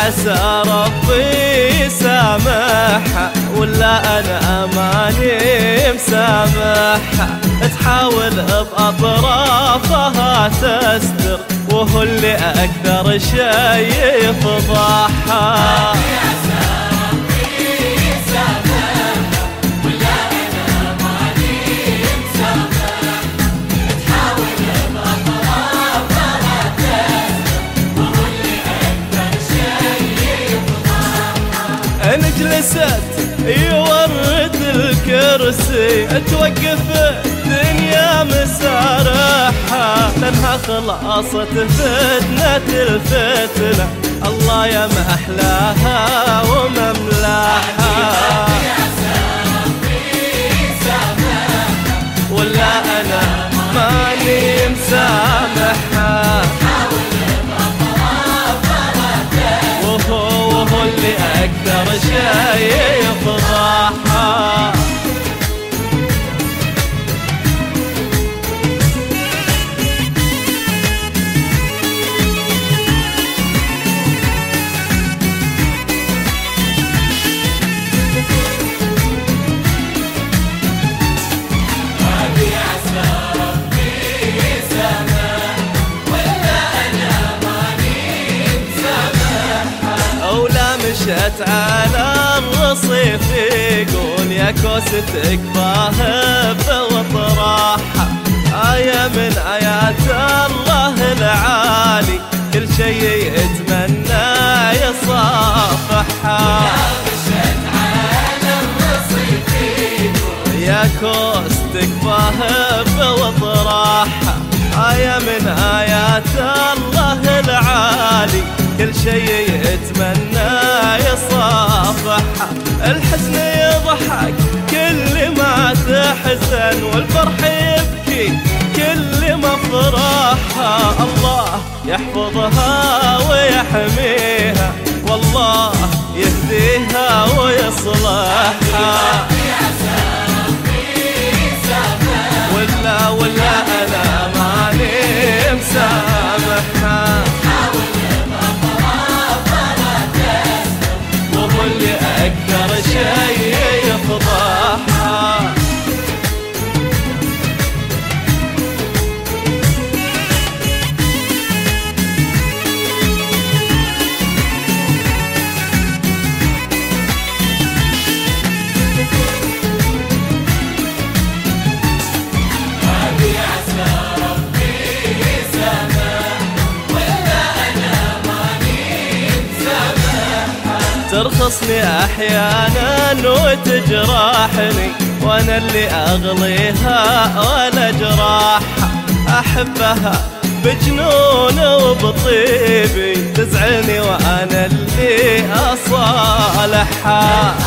عسى ربي سامحها ولا أنا ماني مسامحها. تحاول بأطرافها تستر وهو اللي أكثر شي يفضحها. إن جلست يورد الكرسي توقف الدنيا مسارحها، لأنها خلاصة فتنة الفتنة الله يا ما أحلاها ومملاها. ولا أنا ماني مسامحها وهو اللي أكثر شي يفضحها. مشت على الرصيف يقول يا كوس تكفاه بوطراحها، آية من آيات الله العالي كل شي يتمنى يصافحها. مشت على الرصيف يقول يا كوس تكفاه بوطراحها، آية من آيات الله العالي كل شي يتمنى يصافحها. الحزن يضحك كل ما تحزن والفرح يبكي كل ما فرحها. الله يحفظها ويحميها والله يهديها ويصلحها. ولا أنا ماني مسامحها وهو اللي أكثر شي يفضحها. ترخصني أحيانا وتجرحني وأنا اللي أغليها ولا جراحها. أحبها بجنون وبطيبي تزعلني وأنا اللي أصالحها.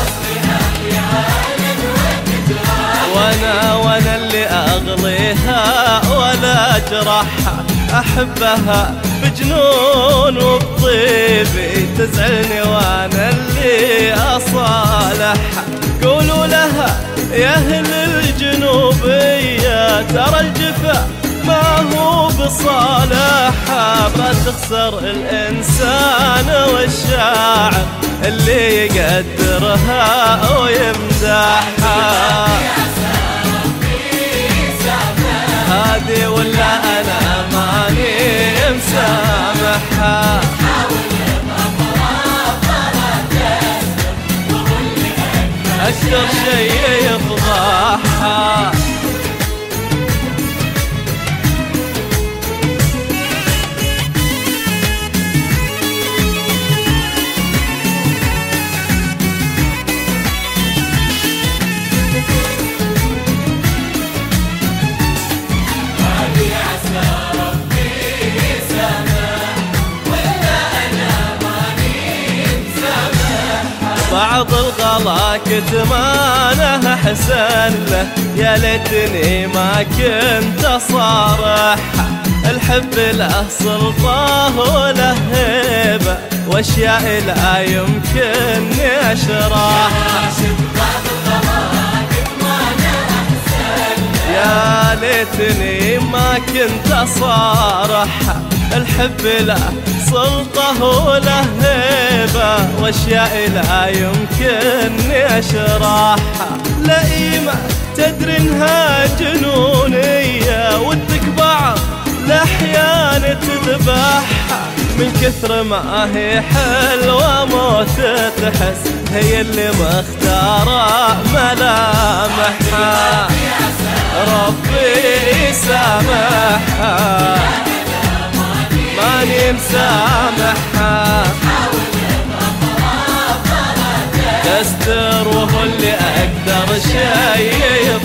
وأنا اللي أغليها ولا جرحها. أحبها بجنون وبطيبي تزعلني وأنا اللي أصالحها. قولوا لها يا أهل الجنوبية ترى الجفا ما هو بصالحها، ما تخسر الإنسان والشاعر اللي يقدرها ويمدحها. هادي ولا أنا ماني مسامحها أكثر شي يفضحها. بعض الغلا كتمانه حسن له يا ليتني ما كنت صارحها. الحب له سلطة وله هيبة واشياء لا يمكن اشرحها. يا ليتني ما كنت صارحها. الحب له سلطة وله هيبة واشياء لا يمكنني اشرحها. لئيمة تدري انها جنونية ودك بعض الأحيان تذبحها، من كثر ما هي حلوة موت تحس هي اللي مختارة ملامحها. ربي يسامحها ماني مسامحها، تستر وهو اللي أقدر شي